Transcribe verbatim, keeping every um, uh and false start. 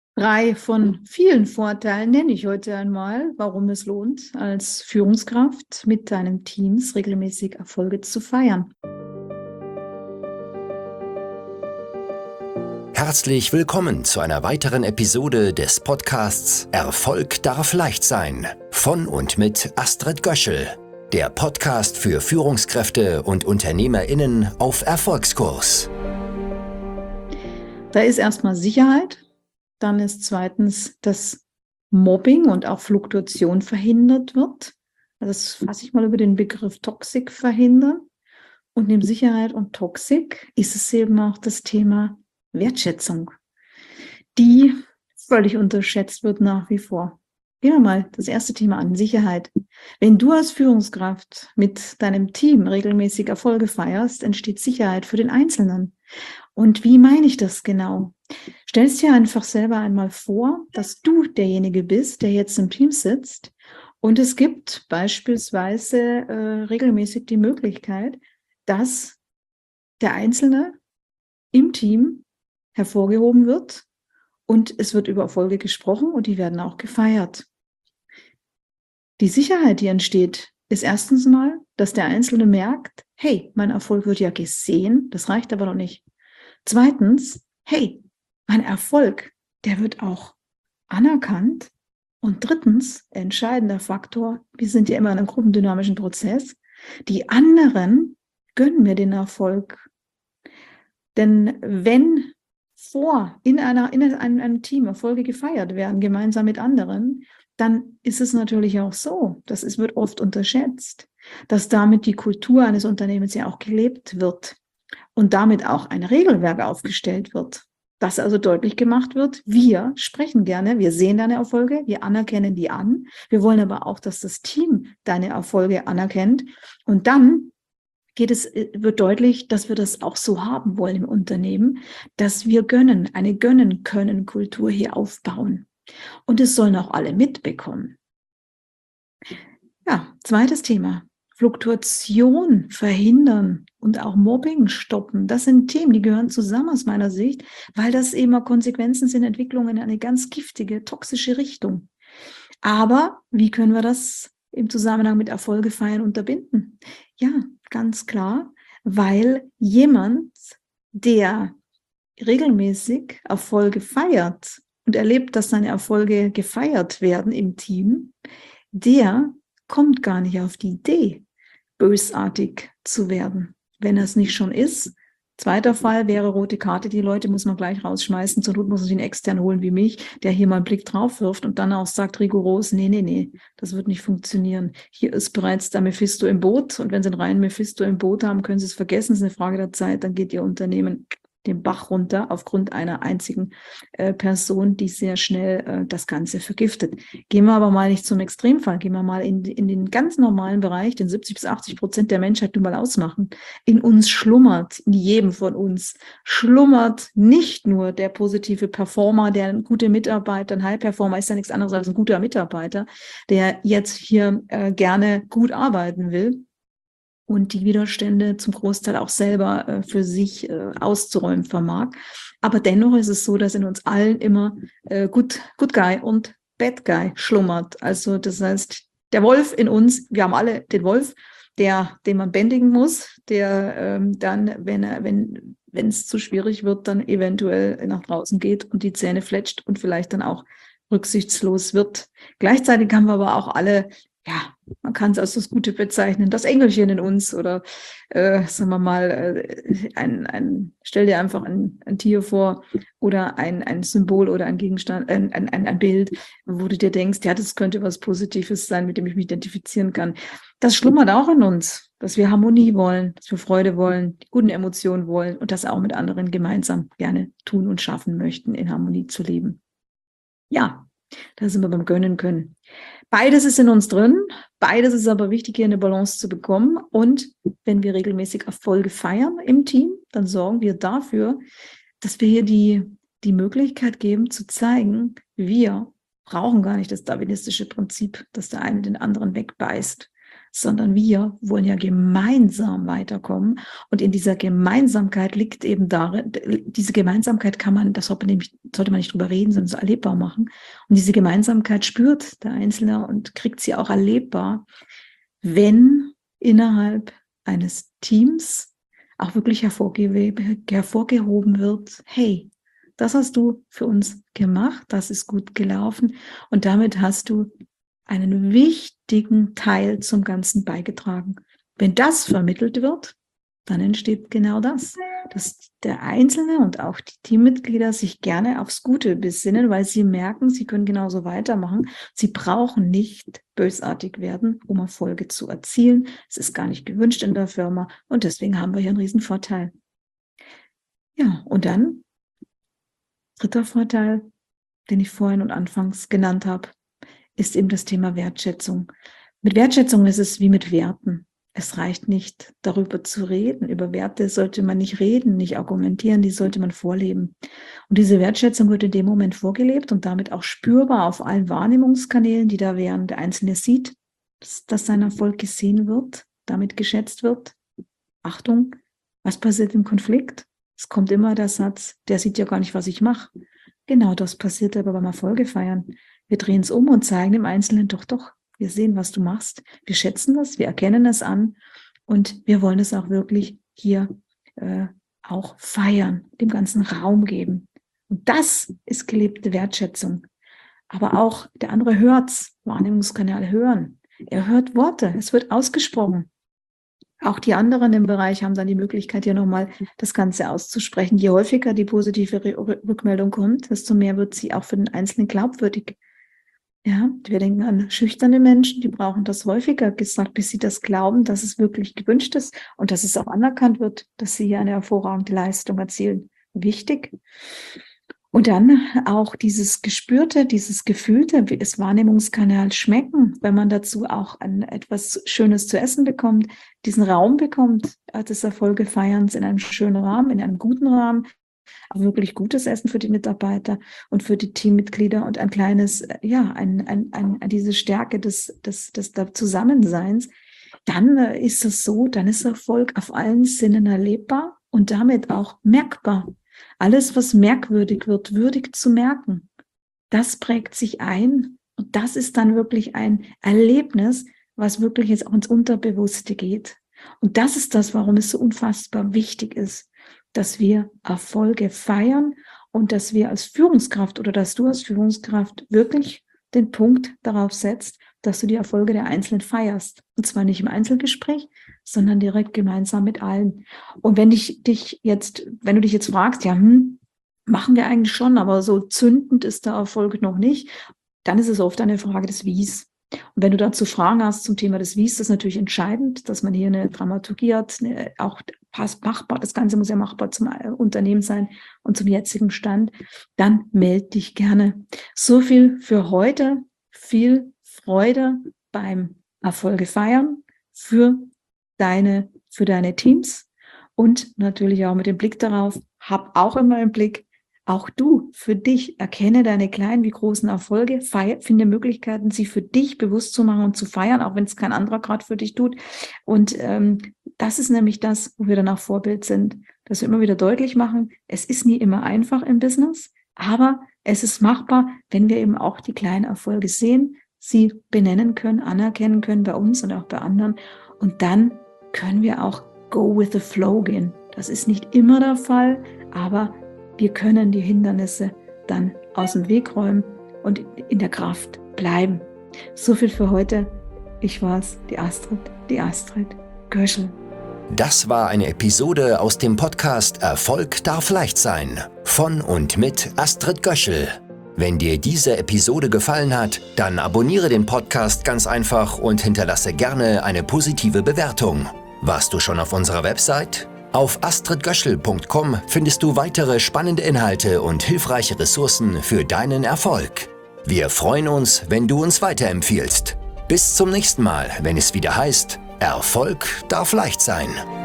Drei von vielen Vorteilen nenne ich heute einmal, warum es lohnt, als Führungskraft mit deinen Teams regelmäßig Erfolge zu feiern. Herzlich willkommen zu einer weiteren Episode des Podcasts Erfolg darf leicht sein von und mit Astrid Göschel, der Podcast für Führungskräfte und UnternehmerInnen auf Erfolgskurs. Da ist erstmal Sicherheit, dann ist zweitens, dass Mobbing und auch Fluktuation verhindert wird. Das fasse ich mal über den Begriff Toxik verhindern. Und neben Sicherheit und Toxik ist es eben auch das Thema Wertschätzung, die völlig unterschätzt wird nach wie vor. Gehen wir mal das erste Thema an, Sicherheit. Wenn du als Führungskraft mit deinem Team regelmäßig Erfolge feierst, entsteht Sicherheit für den Einzelnen. Und wie meine ich das genau? Stellst dir einfach selber einmal vor, dass du derjenige bist, der jetzt im Team sitzt und es gibt beispielsweise äh, regelmäßig die Möglichkeit, dass der Einzelne im Team hervorgehoben wird und es wird über Erfolge gesprochen und die werden auch gefeiert. Die Sicherheit, die entsteht, ist erstens mal, dass der Einzelne merkt, hey, mein Erfolg wird ja gesehen, das reicht aber noch nicht. Zweitens, hey, mein Erfolg, der wird auch anerkannt. Und drittens, entscheidender Faktor, wir sind ja immer in einem gruppendynamischen Prozess, die anderen gönnen mir den Erfolg. Denn wenn vor, in, einer, in einem, einem Team Erfolge gefeiert werden, gemeinsam mit anderen, dann ist es natürlich auch so, das ist, wird oft unterschätzt, dass damit die Kultur eines Unternehmens ja auch gelebt wird und damit auch ein Regelwerk aufgestellt wird, dass also deutlich gemacht wird, wir sprechen gerne, wir sehen deine Erfolge, wir anerkennen die an, wir wollen aber auch, dass das Team deine Erfolge anerkennt und dann geht es, wird deutlich, dass wir das auch so haben wollen im Unternehmen, dass wir gönnen, eine Gönnen-Können-Kultur hier aufbauen. Und es sollen auch alle mitbekommen. Ja, zweites Thema. Fluktuation verhindern und auch Mobbing stoppen. Das sind Themen, die gehören zusammen aus meiner Sicht, weil das immer Konsequenzen sind, Entwicklungen in eine ganz giftige, toxische Richtung. Aber wie können wir das im Zusammenhang mit Erfolge feiern unterbinden? Ja, ganz klar, weil jemand, der regelmäßig Erfolge feiert und erlebt, dass seine Erfolge gefeiert werden im Team, der kommt gar nicht auf die Idee, bösartig zu werden, wenn er es nicht schon ist. Zweiter Fall wäre rote Karte, die Leute muss man gleich rausschmeißen, zur Not muss man sich einen extern holen wie mich, der hier mal einen Blick drauf wirft und dann auch sagt rigoros, nee, nee, nee, das wird nicht funktionieren. Hier ist bereits der Mephisto im Boot und wenn Sie einen reinen Mephisto im Boot haben, können Sie es vergessen, es ist eine Frage der Zeit, dann geht Ihr Unternehmen den Bach runter aufgrund einer einzigen äh, Person, die sehr schnell äh, das Ganze vergiftet. Gehen wir aber mal nicht zum Extremfall, gehen wir mal in, in den ganz normalen Bereich, den siebzig bis achtzig Prozent der Menschheit nun mal ausmachen. In uns schlummert, in jedem von uns schlummert nicht nur der positive Performer, der ein guter Mitarbeiter, ein High-Performer ist ja nichts anderes als ein guter Mitarbeiter, der jetzt hier äh, gerne gut arbeiten will und die Widerstände zum Großteil auch selber äh, für sich äh, auszuräumen vermag. Aber dennoch ist es so, dass in uns allen immer äh, Good, Good Guy und Bad Guy schlummert. Also das heißt, der Wolf in uns, wir haben alle den Wolf, der, den man bändigen muss, der ähm, dann, wenn er, wenn wenn es zu schwierig wird, dann eventuell nach draußen geht und die Zähne fletscht und vielleicht dann auch rücksichtslos wird. Gleichzeitig haben wir aber auch alle, ja, man kann es als das Gute bezeichnen, das Engelchen in uns oder, äh, sagen wir mal, äh, ein, ein, stell dir einfach ein, ein Tier vor oder ein, ein Symbol oder ein Gegenstand, ein, ein, ein Bild, wo du dir denkst, ja, das könnte was Positives sein, mit dem ich mich identifizieren kann. Das schlummert auch in uns, dass wir Harmonie wollen, dass wir Freude wollen, die guten Emotionen wollen und das auch mit anderen gemeinsam gerne tun und schaffen möchten, in Harmonie zu leben. Ja, da sind wir beim Gönnen können. Beides ist in uns drin, beides ist aber wichtig, hier eine Balance zu bekommen. Und wenn wir regelmäßig Erfolge feiern im Team, dann sorgen wir dafür, dass wir hier die, die Möglichkeit geben, zu zeigen, wir brauchen gar nicht das darwinistische Prinzip, dass der eine den anderen wegbeißt, sondern wir wollen ja gemeinsam weiterkommen. Und in dieser Gemeinsamkeit liegt eben darin, diese Gemeinsamkeit kann man, das sollte man nicht, sollte man nicht drüber reden, sondern so erlebbar machen. Und diese Gemeinsamkeit spürt der Einzelne und kriegt sie auch erlebbar, wenn innerhalb eines Teams auch wirklich hervorge- hervorgehoben wird, hey, das hast du für uns gemacht, das ist gut gelaufen und damit hast du einen wichtigen Teil zum Ganzen beigetragen. Wenn das vermittelt wird, dann entsteht genau das, dass der Einzelne und auch die Teammitglieder sich gerne aufs Gute besinnen, weil sie merken, sie können genauso weitermachen. Sie brauchen nicht bösartig werden, um Erfolge zu erzielen. Es ist gar nicht gewünscht in der Firma und deswegen haben wir hier einen riesen Vorteil. Ja, und dann dritter Vorteil, den ich vorhin und anfangs genannt habe, ist eben das Thema Wertschätzung. Mit Wertschätzung ist es wie mit Werten. Es reicht nicht, darüber zu reden. Über Werte sollte man nicht reden, nicht argumentieren, die sollte man vorleben. Und diese Wertschätzung wird in dem Moment vorgelebt und damit auch spürbar auf allen Wahrnehmungskanälen, die da wären. Der Einzelne sieht, dass, dass sein Erfolg gesehen wird, damit geschätzt wird. Achtung, was passiert im Konflikt? Es kommt immer der Satz, der sieht ja gar nicht, was ich mache. Genau das passiert aber beim Erfolge feiern. Wir drehen es um und zeigen dem Einzelnen, doch, doch, wir sehen, was du machst. Wir schätzen das, wir erkennen es an und wir wollen es auch wirklich hier äh, auch feiern, dem ganzen Raum geben. Und das ist gelebte Wertschätzung. Aber auch der andere hört's, Wahrnehmungskanal hören. Er hört Worte, es wird ausgesprochen. Auch die anderen im Bereich haben dann die Möglichkeit, hier nochmal das Ganze auszusprechen. Je häufiger die positive Rückmeldung kommt, desto mehr wird sie auch für den Einzelnen glaubwürdig. Ja, wir denken an schüchterne Menschen, die brauchen das häufiger gesagt, bis sie das glauben, dass es wirklich gewünscht ist und dass es auch anerkannt wird, dass sie hier eine hervorragende Leistung erzielen. Wichtig. Und dann auch dieses Gespürte, dieses Gefühlte, wie das Wahrnehmungskanal schmecken, wenn man dazu auch ein, etwas Schönes zu essen bekommt, diesen Raum bekommt, des Erfolge feierns in einem schönen Rahmen, in einem guten Rahmen, aber wirklich gutes Essen für die Mitarbeiter und für die Teammitglieder und ein kleines, ja, ein, ein, ein, diese Stärke des, des, des Zusammenseins, dann ist es so, dann ist Erfolg auf allen Sinnen erlebbar und damit auch merkbar. Alles, was merkwürdig wird, würdig zu merken, das prägt sich ein und das ist dann wirklich ein Erlebnis, was wirklich jetzt auch ins Unterbewusste geht. Und das ist das, warum es so unfassbar wichtig ist, dass wir Erfolge feiern und dass wir als Führungskraft oder dass du als Führungskraft wirklich den Punkt darauf setzt, dass du die Erfolge der Einzelnen feierst. Und zwar nicht im Einzelgespräch, sondern direkt gemeinsam mit allen. Und wenn ich dich jetzt, wenn du dich jetzt fragst, ja, hm, machen wir eigentlich schon, aber so zündend ist der Erfolg noch nicht, dann ist es oft eine Frage des Wies. Und wenn du dazu Fragen hast zum Thema des Wies, ist das natürlich entscheidend, dass man hier eine Dramaturgie hat, eine, auch passt machbar, das Ganze muss ja machbar zum Unternehmen sein und zum jetzigen Stand, dann melde dich gerne. So viel für heute, viel Freude beim Erfolge feiern für deine, für deine Teams und natürlich auch mit dem Blick darauf, hab auch immer im Blick, auch du für dich erkenne deine kleinen wie großen Erfolge, feier, finde Möglichkeiten, sie für dich bewusst zu machen und zu feiern, auch wenn es kein anderer gerade für dich tut. Und ähm, das ist nämlich das, wo wir dann auch Vorbild sind, dass wir immer wieder deutlich machen, es ist nie immer einfach im Business, aber es ist machbar, wenn wir eben auch die kleinen Erfolge sehen, sie benennen können, anerkennen können bei uns und auch bei anderen. Und dann können wir auch go with the flow gehen. Das ist nicht immer der Fall, aber wir können die Hindernisse dann aus dem Weg räumen und in der Kraft bleiben. So viel für heute. Ich war's, die Astrid, die Astrid Göschel. Das war eine Episode aus dem Podcast Erfolg darf leicht sein von und mit Astrid Göschel. Wenn dir diese Episode gefallen hat, dann abonniere den Podcast ganz einfach und hinterlasse gerne eine positive Bewertung. Warst du schon auf unserer Website? Auf astrid göschel punkt com findest du weitere spannende Inhalte und hilfreiche Ressourcen für deinen Erfolg. Wir freuen uns, wenn du uns weiterempfiehlst. Bis zum nächsten Mal, wenn es wieder heißt, Erfolg darf leicht sein.